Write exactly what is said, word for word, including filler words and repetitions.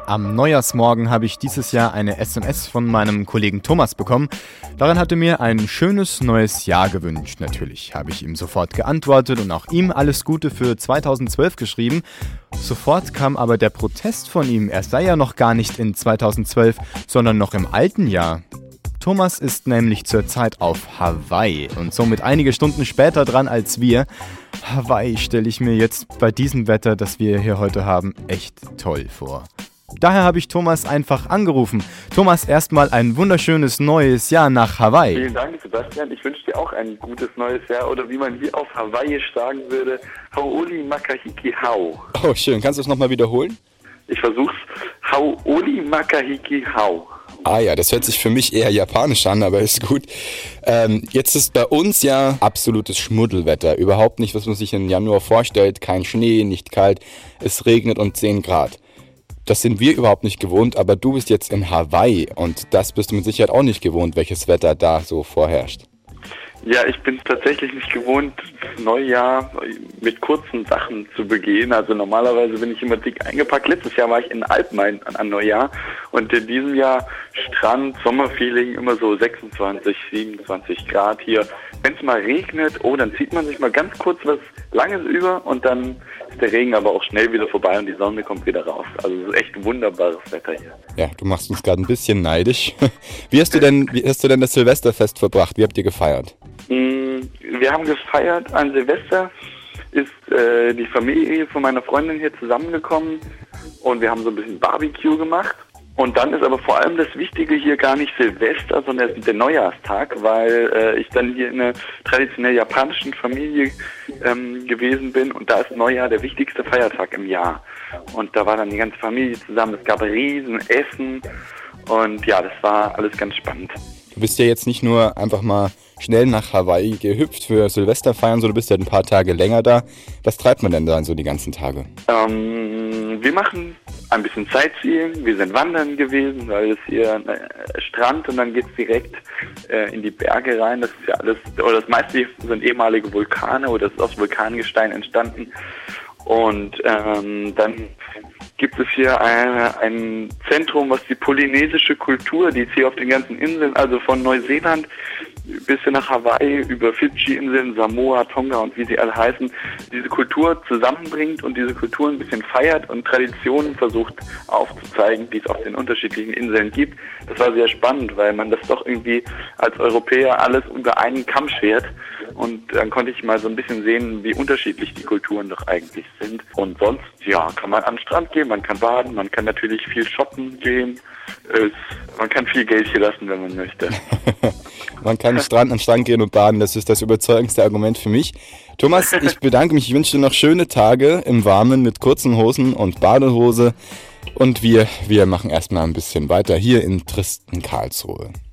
Am Neujahrsmorgen habe ich dieses Jahr eine S M S von meinem Kollegen Thomas bekommen. Darin hatte mir ein schönes neues Jahr gewünscht. Natürlich habe ich ihm sofort geantwortet und auch ihm alles Gute für zweitausendzwölf geschrieben. Sofort kam aber der Protest von ihm, er sei ja noch gar nicht in zweitausendzwölf, sondern noch im alten Jahr. Thomas ist nämlich zurzeit auf Hawaii und somit einige Stunden später dran als wir. Hawaii stelle ich mir jetzt bei diesem Wetter, das wir hier heute haben, echt toll vor. Daher habe ich Thomas einfach angerufen. Thomas, erstmal ein wunderschönes neues Jahr nach Hawaii. Vielen Dank, Sebastian. Ich wünsche dir auch ein gutes neues Jahr oder wie man hier auf Hawaiisch sagen würde, Hau'oli Makahiki Hau. Oh, schön. Kannst du es nochmal wiederholen? Ich versuch's. Hau'oli Makahiki Hau. Ah ja, das hört sich für mich eher japanisch an, aber ist gut. Ähm, jetzt ist bei uns ja absolutes Schmuddelwetter. Überhaupt nicht, was man sich im Januar vorstellt. Kein Schnee, nicht kalt. Es regnet und zehn Grad. Das sind wir überhaupt nicht gewohnt, aber du bist jetzt in Hawaii und das bist du mit Sicherheit auch nicht gewohnt, welches Wetter da so vorherrscht. Ja, ich bin tatsächlich nicht gewohnt, Neujahr mit kurzen Sachen zu begehen. Also normalerweise bin ich immer dick eingepackt. Letztes Jahr war ich in Alpmain an, an Neujahr und in diesem Jahr Strand, Sommerfeeling, immer so sechsundzwanzig, siebenundzwanzig Grad hier. Wenn es mal regnet, oh, dann zieht man sich mal ganz kurz was Langes über und dann ist der Regen aber auch schnell wieder vorbei und die Sonne kommt wieder raus. Also es ist echt wunderbares Wetter hier. Ja, du machst uns gerade ein bisschen neidisch. Wie hast du denn, wie hast du denn das Silvesterfest verbracht? Wie habt ihr gefeiert? Wir haben gefeiert an Silvester, ist äh, die Familie von meiner Freundin hier zusammengekommen und wir haben so ein bisschen Barbecue gemacht. Und dann ist aber vor allem das Wichtige hier gar nicht Silvester, sondern der Neujahrstag, weil äh, ich dann hier in einer traditionell japanischen Familie ähm, gewesen bin und da ist Neujahr der wichtigste Feiertag im Jahr. Und da war dann die ganze Familie zusammen, es gab Riesenessen und ja, das war alles ganz spannend. Du bist ja jetzt nicht nur einfach mal schnell nach Hawaii gehüpft für Silvester feiern, sondern du bist ja ein paar Tage länger da. Was treibt man denn da so die ganzen Tage? Ähm, wir machen ein bisschen Sightseeing. Wir sind wandern gewesen, weil es hier ein Strand und dann geht es direkt äh, in die Berge rein. Das ist ja alles, oder das meiste sind ehemalige Vulkane oder das ist aus Vulkangestein entstanden. Und ähm, dann gibt es hier ein, ein Zentrum, was die polynesische Kultur, die ist hier auf den ganzen Inseln, also von Neuseeland bis hin nach Hawaii, über Fidschi-Inseln, Samoa, Tonga und wie sie alle heißen, diese Kultur zusammenbringt und diese Kultur ein bisschen feiert und Traditionen versucht aufzuzeigen, die es auf den unterschiedlichen Inseln gibt. Das war sehr spannend, weil man das doch irgendwie als Europäer alles über einen Kamm schert. Und dann konnte ich mal so ein bisschen sehen, wie unterschiedlich die Kulturen doch eigentlich sind. Und sonst, ja, kann man an den Strand gehen, man kann baden, man kann natürlich viel shoppen gehen. Es, man kann viel Geld hier lassen, wenn man möchte. Man kann Strand an Strand gehen und baden, das ist das überzeugendste Argument für mich. Thomas, ich bedanke mich, ich wünsche dir noch schöne Tage im Warmen mit kurzen Hosen und Badehose. Und wir, wir machen erstmal ein bisschen weiter hier in tristen Karlsruhe.